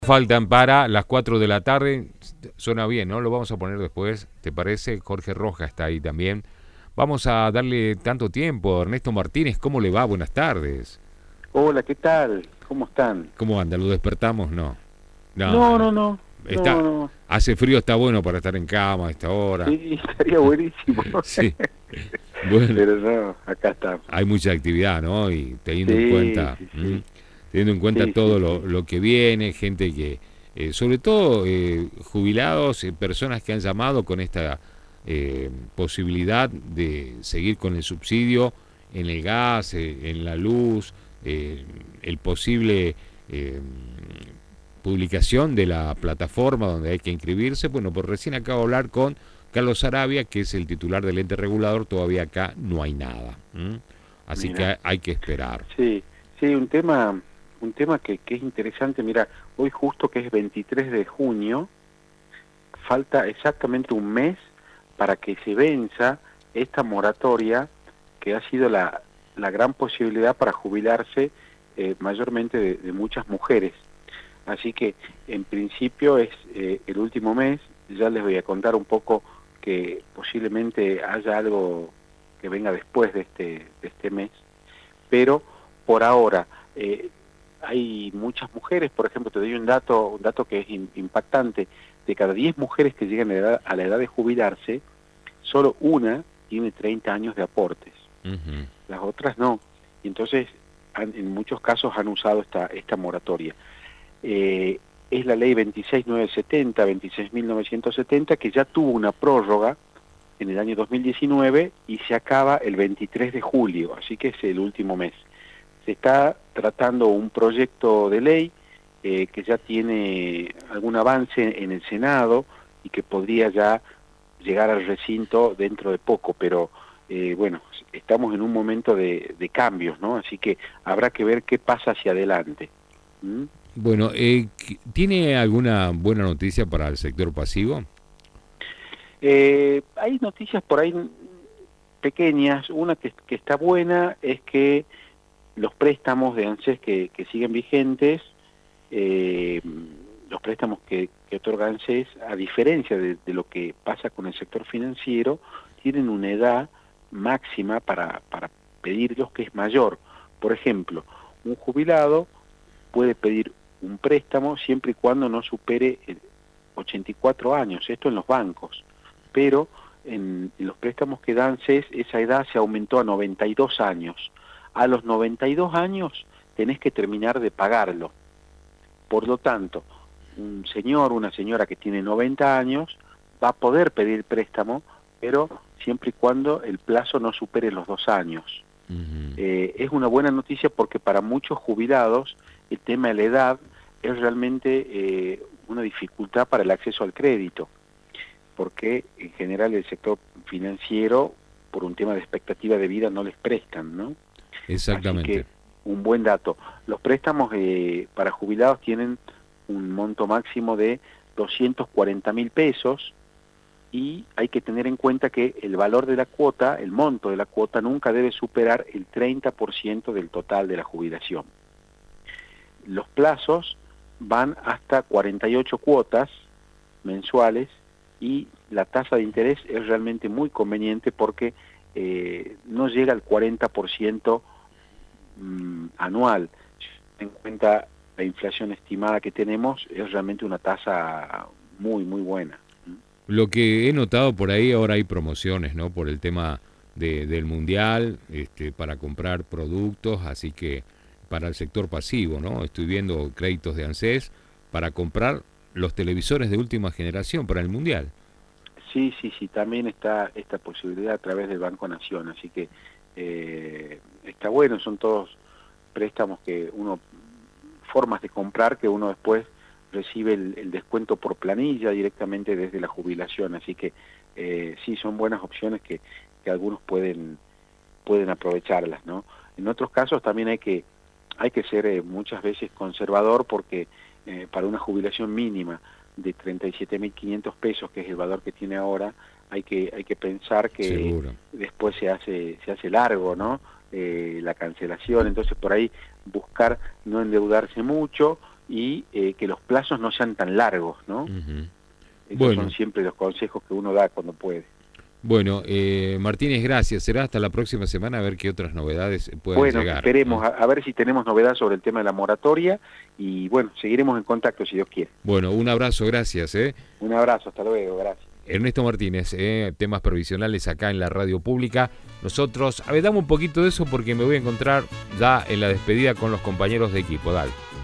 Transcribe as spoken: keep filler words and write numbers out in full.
Faltan para las cuatro de la tarde, suena bien, ¿no? Lo vamos a poner después, ¿te parece? Jorge Roja está ahí también. Vamos a darle tanto tiempo. Ernesto Martínez, ¿cómo le va? Buenas tardes. Hola, ¿qué tal? ¿Cómo están? ¿Cómo anda? ¿Lo despertamos? No. No, No, no, no, no, está, no. hace frío, está bueno para estar en cama a esta hora. Sí, estaría buenísimo. Sí, bueno, Pero no, acá estamos. hay mucha actividad, ¿no? Y teniendo en Sí, cuenta, sí, ¿m? sí. teniendo en cuenta Sí, todo sí, lo, sí. lo que viene, gente que, eh, sobre todo eh, jubilados, eh, personas que han llamado con esta eh, posibilidad de seguir con el subsidio en el gas, eh, en la luz, eh, el posible eh, publicación de la plataforma donde hay que inscribirse. Bueno, pues recién acabo de hablar con Carlos Arabia, que es el titular del ente regulador. Todavía acá no hay nada. ¿m? Así Mira. que hay que esperar. Sí, sí, un tema, un tema que, que es interesante. Mira, hoy justo que es veintitrés de junio, falta exactamente un mes para que se venza esta moratoria que ha sido la, la gran posibilidad para jubilarse eh, mayormente de, de muchas mujeres. Así que en principio es eh, el último mes. Ya les voy a contar un poco que posiblemente haya algo que venga después de este, de este mes, pero por ahora eh, hay muchas mujeres. Por ejemplo, te doy un dato, un dato que es in, impactante. De cada diez mujeres que llegan a la, edad, a la edad de jubilarse, solo una tiene treinta años de aportes. Uh-huh. Las otras no. Y entonces han, en muchos casos han usado esta, esta moratoria. Eh, es la ley veintiséis mil novecientos setenta, veintiséis mil novecientos setenta, que ya tuvo una prórroga en el año dos mil diecinueve y se acaba el veintitrés de julio, así que es el último mes. Se está tratando un proyecto de ley eh, que ya tiene algún avance en el Senado y que podría ya llegar al recinto dentro de poco, pero eh, bueno, estamos en un momento de, de cambios, ¿no? Así que habrá que ver qué pasa hacia adelante. ¿Mm? Bueno, eh, ¿tiene alguna buena noticia para el sector pasivo? Eh, hay noticias por ahí pequeñas. Una que, que está buena es que los préstamos de ANSES que, que siguen vigentes, eh, los préstamos que, que otorga ANSES, a diferencia de, de lo que pasa con el sector financiero, tienen una edad máxima para, para pedirlos que es mayor. Por ejemplo, un jubilado puede pedir un préstamo siempre y cuando no supere ochenta y cuatro años, esto en los bancos, pero en, en los préstamos que dan ANSES esa edad se aumentó a noventa y dos años. A los noventa y dos años tenés que terminar de pagarlo. Por lo tanto, un señor, una señora que tiene noventa años va a poder pedir préstamo, pero siempre y cuando el plazo no supere los dos años. Uh-huh. Eh, es una buena noticia porque para muchos jubilados el tema de la edad es realmente eh, una dificultad para el acceso al crédito, porque en general el sector financiero, por un tema de expectativa de vida, no les prestan, ¿no? Exactamente. Así que un buen dato. Los préstamos eh, para jubilados tienen un monto máximo de doscientos cuarenta mil pesos y hay que tener en cuenta que el valor de la cuota, el monto de la cuota, nunca debe superar el treinta por ciento del total de la jubilación. Los plazos van hasta cuarenta y ocho cuotas mensuales y la tasa de interés es realmente muy conveniente porque eh, no llega al cuarenta por ciento mmm, anual. Si se en cuenta la inflación estimada que tenemos, es realmente una tasa muy, muy buena. Lo que he notado por ahí, ahora hay promociones, ¿no? Por el tema de, del mundial, este, para comprar productos, así que para el sector pasivo, ¿no? Estoy viendo créditos de ANSES para comprar los televisores de última generación para el mundial. Sí, sí, sí, también está esta posibilidad a través del Banco Nación, así que eh, está bueno, son todos préstamos que uno, formas de comprar que uno después recibe el, el descuento por planilla directamente desde la jubilación, así que eh, sí, son buenas opciones que, que algunos pueden, pueden aprovecharlas, ¿no? En otros casos también hay que, hay que ser eh, muchas veces conservador porque eh, para una jubilación mínima de treinta y siete mil quinientos pesos, que es el valor que tiene ahora, hay que hay que pensar que Seguro. después se hace se hace largo, ¿no? Eh, la cancelación, entonces por ahí buscar no endeudarse mucho y eh, que los plazos no sean tan largos, ¿no? Uh-huh. Esos Bueno. son siempre los consejos que uno da cuando puede. Bueno, eh, Martínez, gracias. Será hasta la próxima semana a ver qué otras novedades pueden bueno, llegar. esperemos, ¿no? a, a ver si tenemos novedad sobre el tema de la moratoria y bueno, seguiremos en contacto si Dios quiere. Bueno, un abrazo, gracias. ¿eh? Un abrazo, hasta luego, gracias. Ernesto Martínez, eh, temas provisionales acá en la radio pública. Nosotros, a ver, dame un poquito de eso porque me voy a encontrar ya en la despedida con los compañeros de equipo. Dale.